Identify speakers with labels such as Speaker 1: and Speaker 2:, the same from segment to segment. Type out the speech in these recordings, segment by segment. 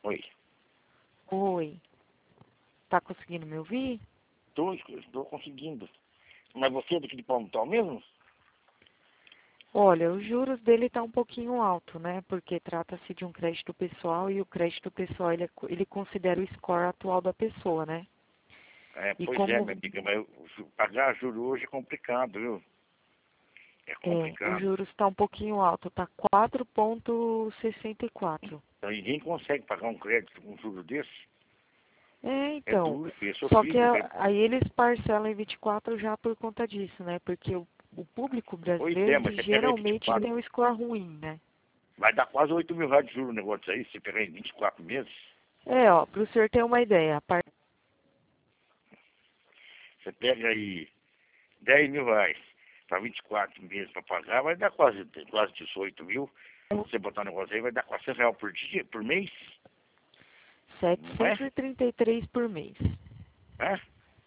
Speaker 1: Oi.
Speaker 2: Oi. Tá conseguindo me ouvir?
Speaker 1: Estou conseguindo. Mas você é daqui de Palmital mesmo?
Speaker 2: Olha, os juros dele tá um pouquinho alto, né? Porque trata-se de um crédito pessoal e o crédito pessoal ele considera o score atual da pessoa, né?
Speaker 1: É,
Speaker 2: E
Speaker 1: pois é,
Speaker 2: como
Speaker 1: minha amiga, mas pagar juro hoje é complicado, viu? É
Speaker 2: o
Speaker 1: complicado.
Speaker 2: juros está um pouquinho alto, tá 4,64.
Speaker 1: Então ninguém consegue pagar um crédito com um juro desse.
Speaker 2: É,
Speaker 1: É
Speaker 2: então.
Speaker 1: duro, é
Speaker 2: Só que
Speaker 1: sofrido.
Speaker 2: aí eles parcelam em 24 já por conta disso, né? Porque o público
Speaker 1: Pois
Speaker 2: brasileiro,
Speaker 1: é, mas
Speaker 2: ele
Speaker 1: você pega aí
Speaker 2: geralmente
Speaker 1: 24,
Speaker 2: tem um score ruim, né?
Speaker 1: vai dar quase 8 mil reais de juros o negócio aí, se você pegar em 24 meses.
Speaker 2: É, ó, para o senhor ter uma ideia,
Speaker 1: Você pega aí 10 mil reais para 24 meses para pagar, vai dar quase 18 mil. Você botar um negócio aí, vai dar 400 reais por dia, por mês, não é?
Speaker 2: 733 por mês.
Speaker 1: É?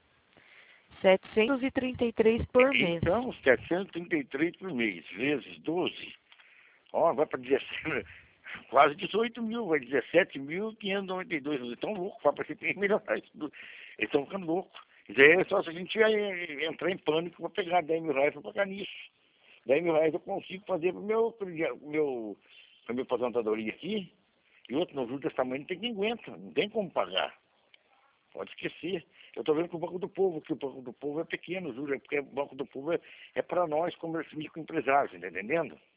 Speaker 2: 733 por mês.
Speaker 1: Então, 733 por mês, vezes 12, ó, vai para 17, quase 18 mil, vai 17.592. Eles estão loucos, vai para ser melhorar isso tudo. Eles estão ficando loucos. Isso aí é só se a gente entrar em pânico para pegar 10 mil reais para pagar nisso. 10 mil reais eu consigo fazer para a minha aposentadoria aqui. E outro, no juro desse tamanho não tem quem aguenta, não tem como pagar. Pode esquecer. Eu estou vendo que o Banco do Povo, que o Banco do Povo é pequeno, juro, porque o Banco do Povo é para nós, como microempresários, tá entendendo?